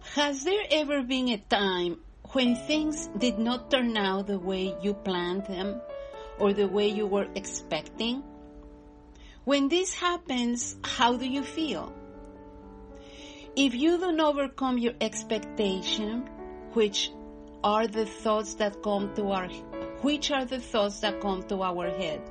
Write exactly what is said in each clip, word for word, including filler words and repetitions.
Has there ever been a time when things did not turn out the way you planned them or the way you were expecting? When this happens, how do you feel? If you don't overcome your expectation, which are the thoughts that come to our which are the thoughts that come to our head,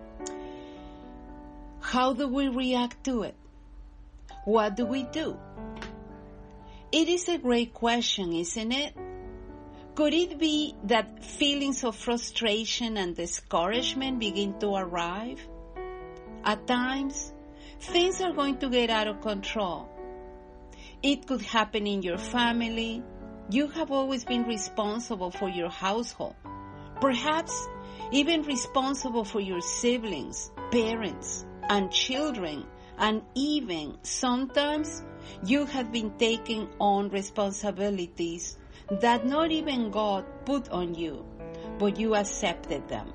how do we react to it? What do we do? It is a great question, isn't it? Could it be that feelings of frustration and discouragement begin to arrive? At times, things are going to get out of control. It could happen in your family. You have always been responsible for your household. Perhaps even responsible for your siblings, parents, and children, and even sometimes you have been taking on responsibilities that not even God put on you, but you accepted them.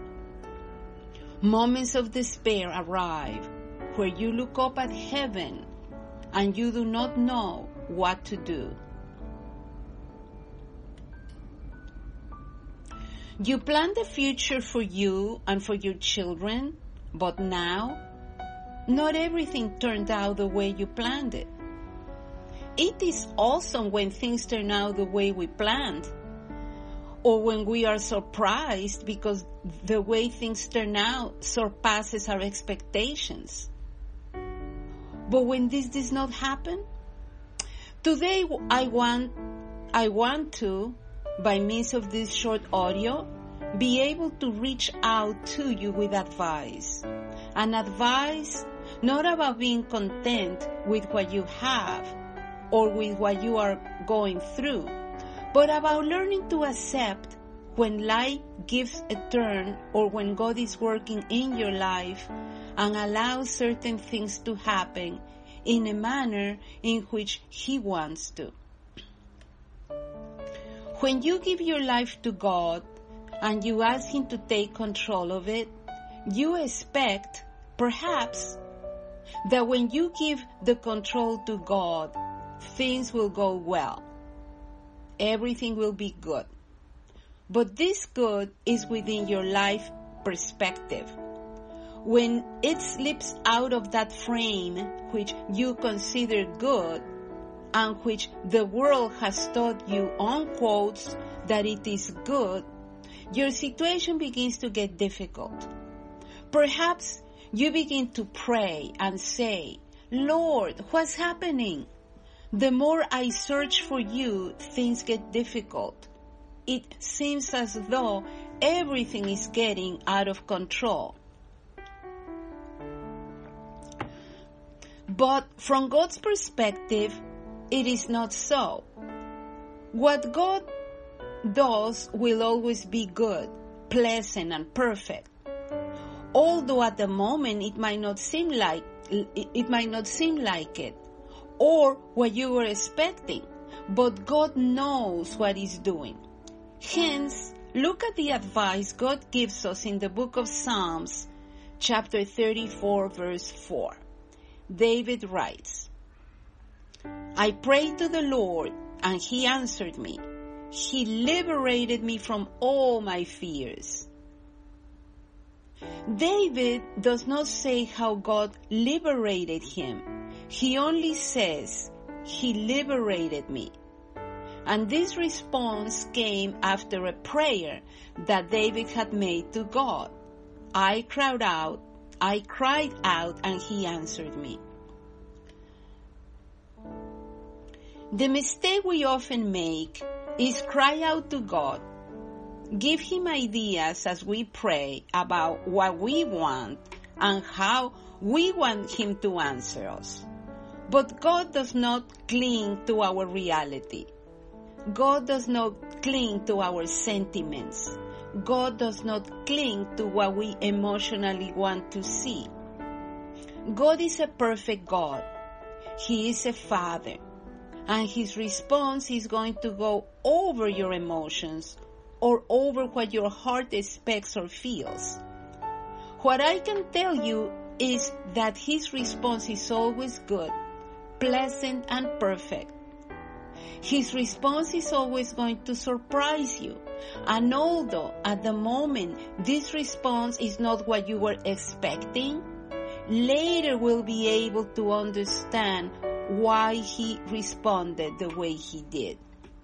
Moments of despair arrive where you look up at heaven and you do not know what to do. You planned the future for you and for your children, but now, not everything turned out the way you planned it. It is awesome when things turn out the way we planned, or when we are surprised because the way things turn out surpasses our expectations. But when this does not happen, today I want, I want to, by means of this short audio, be able to reach out to you with advice. And advice not about being content with what you have or with what you are going through, but about learning to accept when life gives a turn or when God is working in your life and allows certain things to happen in a manner in which He wants to. When you give your life to God and you ask Him to take control of it, you expect, perhaps, that when you give the control to God, things will go well. Everything will be good. But this good is within your life perspective. When it slips out of that frame which you consider good and which the world has taught you on quotes that it is good, your situation begins to get difficult. Perhaps you begin to pray and say, Lord, what's happening? The more I search for you, things get difficult. It seems as though everything is getting out of control. But from God's perspective, it is not so. What God does will always be good, pleasant, and perfect. Although at the moment it might not seem like it might not seem like it, or what you were expecting, but God knows what He's doing. Hence, look at the advice God gives us in the book of Psalms, chapter thirty-four, verse four. David writes, I prayed to the Lord, and He answered me. He liberated me from all my fears. David does not say how God liberated him. He only says, He liberated me. And this response came after a prayer that David had made to God. I cried out, I cried out, and He answered me. The mistake we often make is cry out to God, give Him ideas as we pray about what we want and how we want Him to answer us. But God does not cling to our reality. God does not cling to our sentiments. God does not cling to what we emotionally want to see. God is a perfect God. He is a Father. And His response is going to go over your emotions or over what your heart expects or feels. What I can tell you is that His response is always good, pleasant, and perfect. His response is always going to surprise you. And although at the moment this response is not what you were expecting, later we'll be able to understand why he responded the way he did.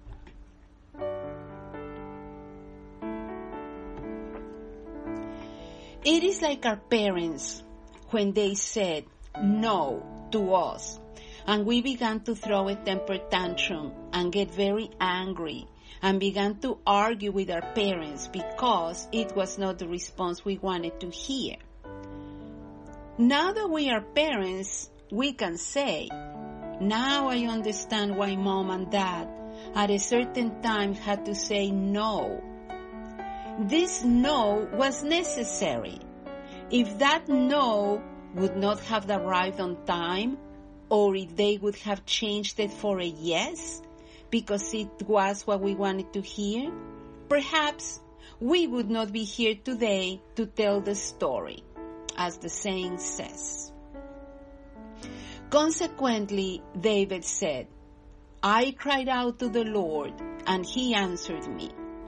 It is like our parents when they said no to us, and we began to throw a temper tantrum and get very angry and began to argue with our parents because it was not the response we wanted to hear. Now that we are parents, we can say, now I understand why mom and dad at a certain time had to say no. This no was necessary. If that no would not have arrived on time, or if they would have changed it for a yes, because it was what we wanted to hear, perhaps we would not be here today to tell the story, as the saying says. Consequently, David said, I cried out to the Lord, and he answered me.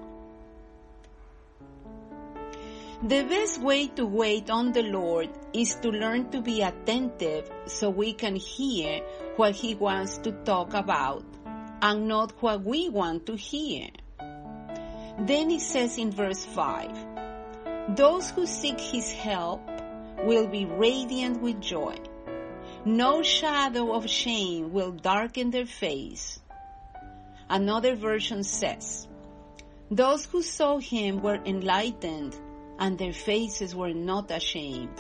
The best way to wait on the Lord is to learn to be attentive so we can hear what he wants to talk about and not what we want to hear. Then it says in verse five, those who seek his help will be radiant with joy. No shadow of shame will darken their face. Another version says, those who saw him were enlightened and their faces were not ashamed.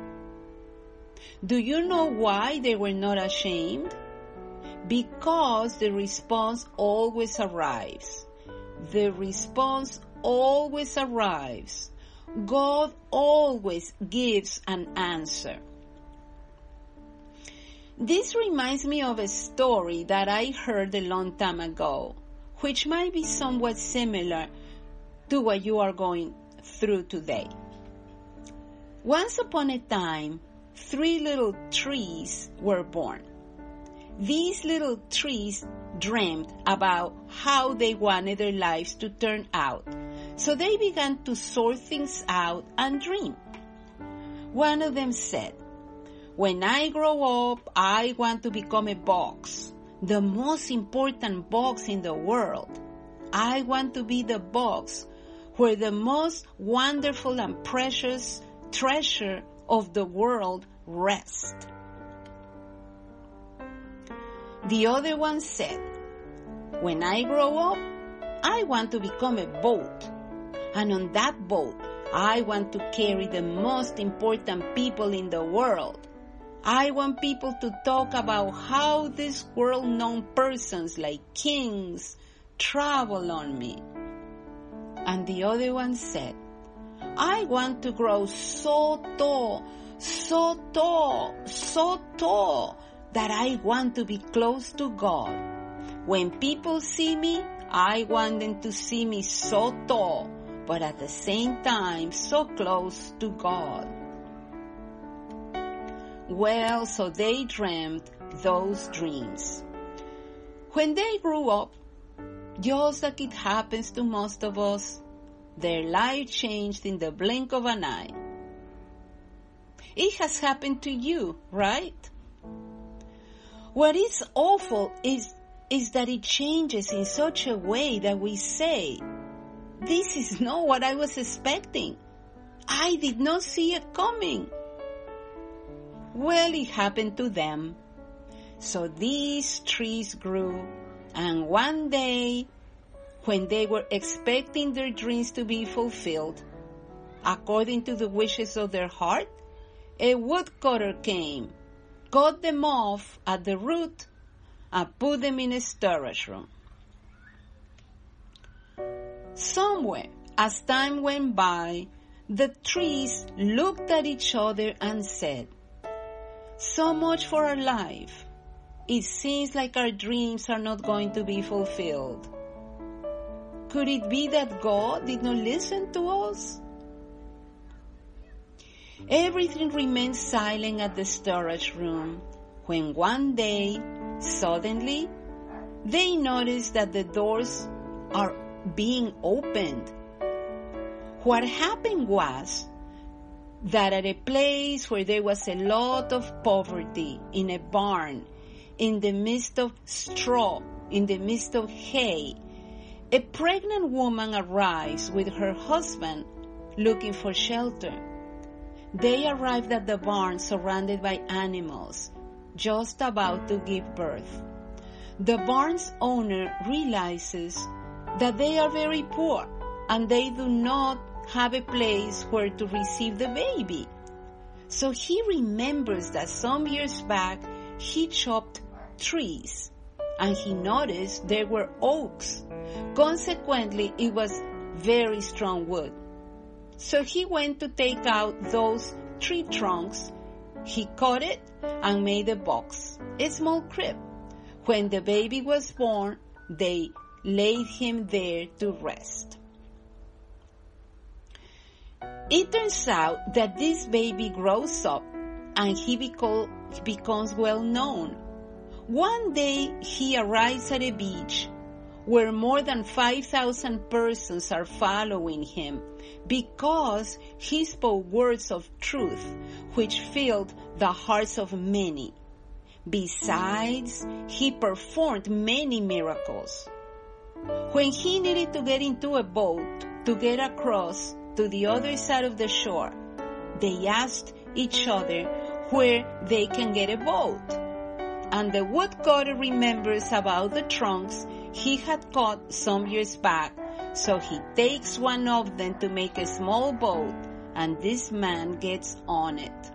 Do you know why they were not ashamed? Because the response always arrives. The response always arrives. God always gives an answer. This reminds me of a story that I heard a long time ago, which might be somewhat similar to what you are going through today. Once upon a time, three little trees were born. These little trees dreamed about how they wanted their lives to turn out, so they began to sort things out and dream. One of them said, when I grow up, I want to become a box, the most important box in the world. I want to be the box where the most wonderful and precious treasure of the world rests. The other one said, when I grow up, I want to become a boat, and on that boat, I want to carry the most important people in the world. I want people to talk about how these world-known persons like kings travel on me. And the other one said, I want to grow so tall, so tall, so tall that I want to be close to God. When people see me, I want them to see me so tall, but at the same time so close to God. Well, so they dreamed those dreams. When they grew up, just like it happens to most of us, their life changed in the blink of an eye. It has happened to you, right? What is awful is, is that it changes in such a way that we say, this is not what I was expecting. I did not see it coming. Well, it happened to them. So these trees grew, and one day, when they were expecting their dreams to be fulfilled, according to the wishes of their heart, a woodcutter came, cut them off at the root, and put them in a storage room. Somewhere, as time went by, the trees looked at each other and said, so much for our life. It seems like our dreams are not going to be fulfilled. Could it be that God did not listen to us? Everything remained silent at the storage room when one day, suddenly, they notice that the doors are being opened. What happened was that at a place where there was a lot of poverty, in a barn, in the midst of straw, in the midst of hay, a pregnant woman arrives with her husband looking for shelter. They arrived at the barn surrounded by animals, just about to give birth. The barn's owner realizes that they are very poor and they do not have a place where to receive the baby. So he remembers that some years back he chopped trees and he noticed there were oaks. Consequently, it was very strong wood. So he went to take out those tree trunks. He cut it and made a box, a small crib. When the baby was born, they laid him there to rest. It turns out that this baby grows up and he beco- becomes well known. One day he arrives at a beach where more than five thousand persons are following him because he spoke words of truth which filled the hearts of many. Besides, he performed many miracles. When he needed to get into a boat to get across to the other side of the shore, they asked each other where they can get a boat. And the woodcutter remembers about the trunks he had cut some years back, so he takes one of them to make a small boat, and this man gets on it.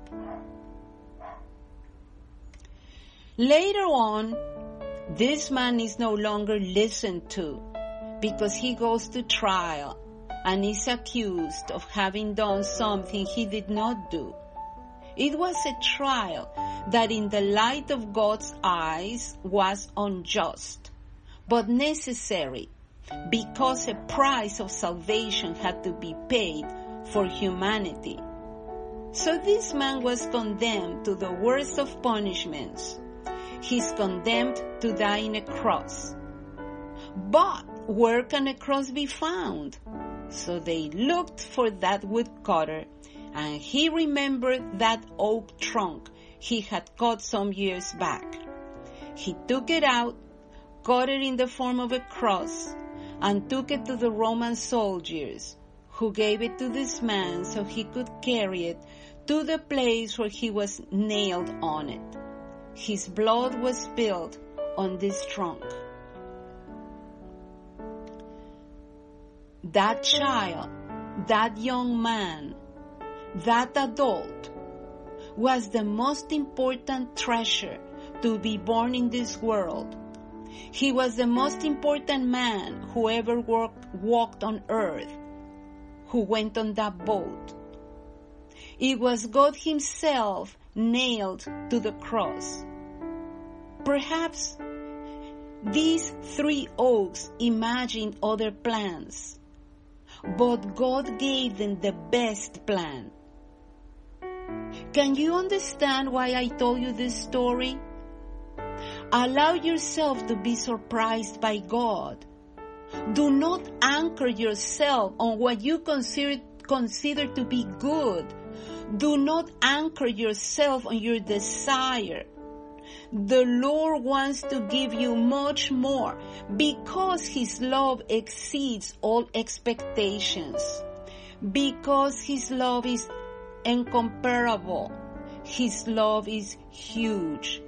Later on, this man is no longer listened to because he goes to trial and is accused of having done something he did not do. It was a trial that in the light of God's eyes was unjust, but necessary because a price of salvation had to be paid for humanity. So this man was condemned to the worst of punishments. He's condemned to die on a cross. But where can a cross be found? So they looked for that woodcutter, and he remembered that oak trunk he had cut some years back. He took it out, cut it in the form of a cross, and took it to the Roman soldiers, who gave it to this man so he could carry it to the place where he was nailed on it. His blood was spilled on this trunk. That child, that young man, that adult was the most important treasure to be born in this world. He was the most important man who ever walked, walked on earth, who went on that boat. It was God Himself nailed to the cross. Perhaps these three oaks imagined other plans, but God gave them the best plan. Can you understand why I told you this story? Allow yourself to be surprised by God. Do not anchor yourself on what you consider, consider to be good. Do not anchor yourself on your desire. The Lord wants to give you much more because His love exceeds all expectations. Because His love is incomparable. His love is huge.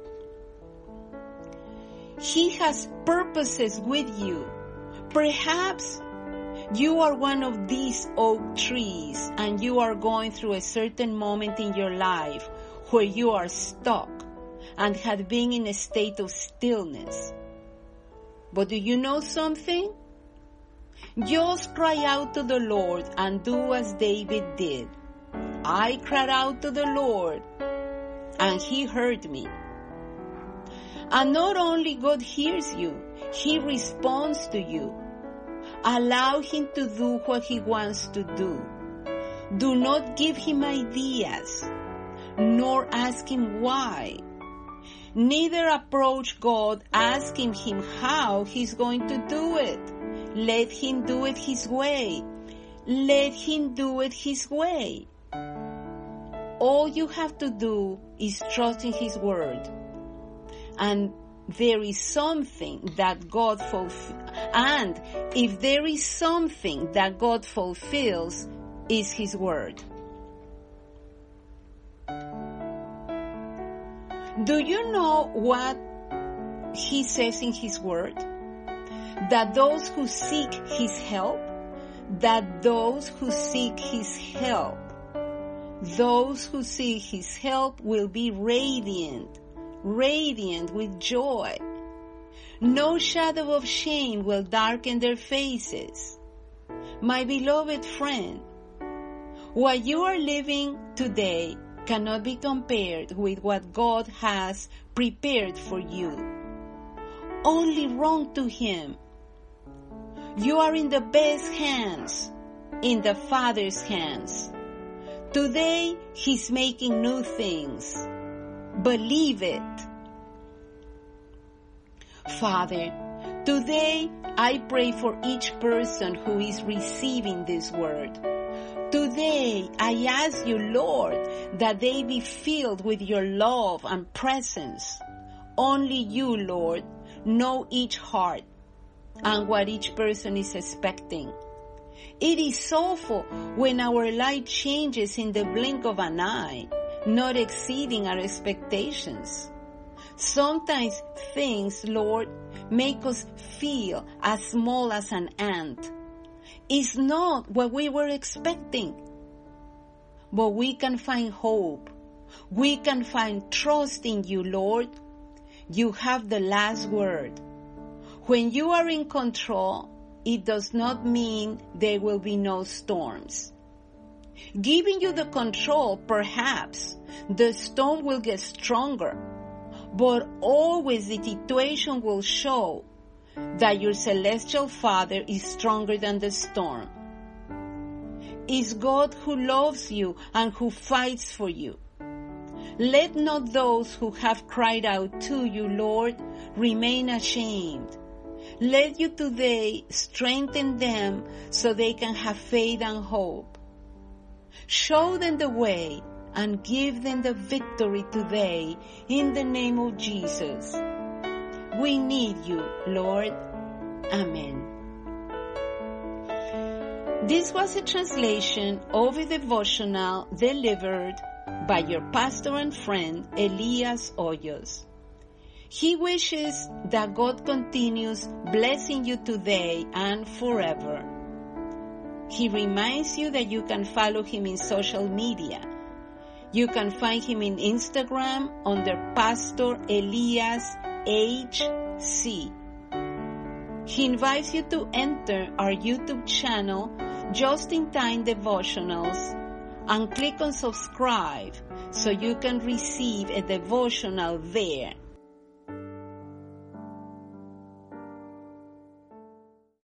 He has purposes with you. Perhaps you are one of these oak trees and you are going through a certain moment in your life where you are stuck and have been in a state of stillness. But do you know something? Just cry out to the Lord and do as David did. I cried out to the Lord and He heard me. And not only God hears you, He responds to you. Allow Him to do what He wants to do. Do not give Him ideas, nor ask Him why. Neither approach God asking him how he's going to do it. Let him do it his way. Let him do it his way. All you have to do is trust in his word. And there is something that God fulfills. And if there is something that God fulfills, is his word. Do you know what he says in his word? That those who seek his help, that those who seek his help, those who seek his help will be radiant, radiant with joy. No shadow of shame will darken their faces. My beloved friend, what you are living today cannot be compared with what God has prepared for you. Only run to him. You are in the best hands, in the Father's hands. Today, he's making new things. Believe it. Father, today I pray for each person who is receiving this word. Today, I ask you, Lord, that they be filled with your love and presence. Only you, Lord, know each heart and what each person is expecting. It is awful when our life changes in the blink of an eye, not exceeding our expectations. Sometimes things, Lord, make us feel as small as an ant. It's not what we were expecting. But we can find hope. We can find trust in you, Lord. You have the last word. When you are in control, it does not mean there will be no storms. Giving you the control, perhaps, the storm will get stronger. But always the situation will show that your celestial Father is stronger than the storm. It's God who loves you and who fights for you. Let not those who have cried out to you, Lord, remain ashamed. Let you today strengthen them so they can have faith and hope. Show them the way and give them the victory today in the name of Jesus. We need you, Lord. Amen. This was a translation of a devotional delivered by your pastor and friend, Elias Hoyos. He wishes that God continues blessing you today and forever. He reminds you that you can follow him in social media. You can find him in Instagram under Pastor Elias H C. He invites you to enter our YouTube channel, Just in Time Devotionals, and click on subscribe so you can receive a devotional there